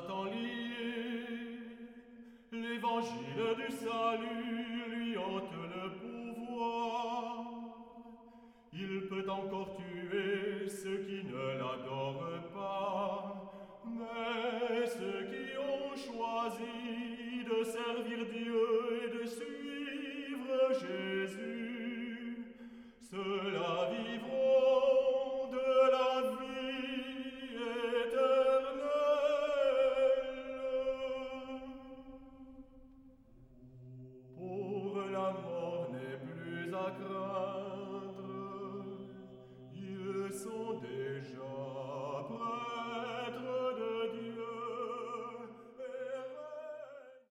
Satan lié. L'évangile du salut lui ôte le pouvoir. Il peut encore tuer ceux qui ne l'adorent pas, mais ceux qui ont choisi de servir Dieu et de suivre Jésus, ceux-là vivront de la vie éternelle. Pour la mort n'est plus à craindre.